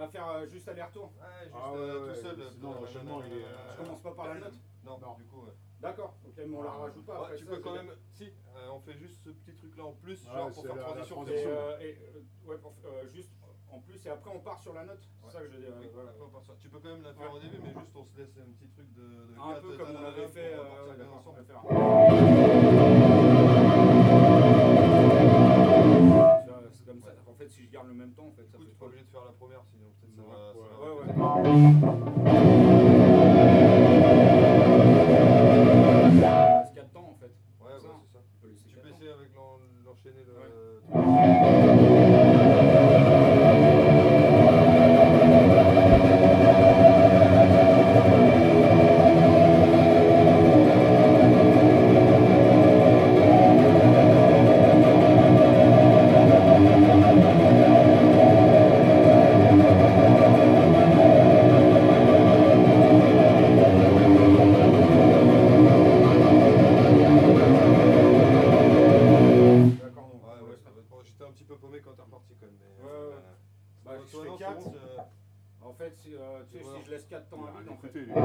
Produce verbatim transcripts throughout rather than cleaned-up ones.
À faire euh, juste aller-retour. Ouais, juste Ah ouais, euh, ouais, tout seul. sinon, l'enchaînement, il est, euh, Je commence pas par la note. Non, Non. du coup, ouais. D'accord, ok, mais on la rajoute pas Ouais, après tu ça, peux c'est quand bien. même. Si, euh, on fait juste ce petit truc là en plus, Ouais, genre pour c'est faire la- la transition. Et, transition. euh, et, euh, ouais, pour- euh, juste en plus, et après on part sur la note. C'est Ouais. ça que je dis. euh, Oui, voilà. après, on part sur- Tu peux quand même la faire Ouais. au début, mais juste on se laisse un petit truc de. de Un quatre peu comme on états avait pour fait. repartir euh, bien d'accord, ensemble. on va faire. Ça, C'est comme ça. En fait, si je garde le même temps, en fait, Du ça coup, fait tu trop. pas obligé de faire la première, sinon peut-être ça Ouais, va. ouais. ça Ouais, va ouais. Il reste quatre temps en fait. Ouais, ouais, Ça, c'est ça. on peut laisser Tu quatre peux temps. essayer avec l'en- l'enchaîner le. Ouais. D'accord, donc, Ouais, on ouais, laisse ça pas. va être- bon, j'étais un petit peu paumé quand t'es reparti quand même. Mais, Ouais, ouais. euh, Bah, bon, je toi, fais non, c'est quatre. bon, c'est- En fait, si, euh, tu sais, Voilà. si je laisse quatre temps à vide, en fait. Écoutez, lui. Attends,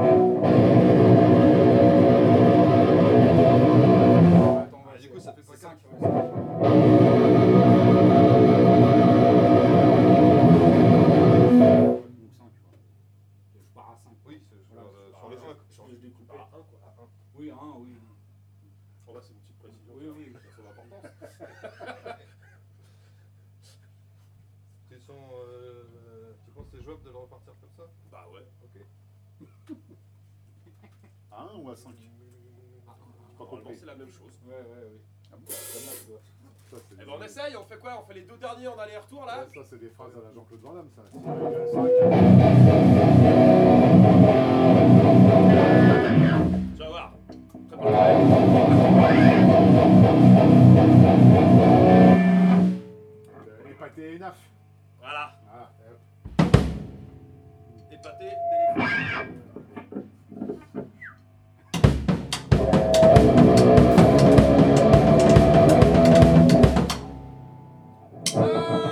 on va Ah, du essayer. coup, ça fait pas C'est quatre. cinq, ouais, donc cinq, quoi. Je pars à cinq. Oui, c'est sur, Voilà. euh, Ah, sur le je- un. je vais découper. Ah, un quoi. À un. Oui, un, oui. Bon, là, c'est une petite précision. Oui, oui. Ça a son importance. Tu sens, euh, tu penses que c'est jouable de le repartir comme ça? Bah ouais. Ok. À un ou à cinq? Quand on Normalement, paye. c'est la même chose. Ouais, ouais, oui. Ah bon? Pas mal, tu vois. Ça, c'est Eh des- ben, on essaye, on fait quoi? On fait les deux derniers en aller-retour là? Ouais, ça, c'est des phrases à la Jean-Claude Van Damme, ça. Si, euh, cinq. Tu vas voir. Prépare-toi. Euh, Épaté et naf. Voilà. Voilà. et hop. Épaté, d'éléphant. Ah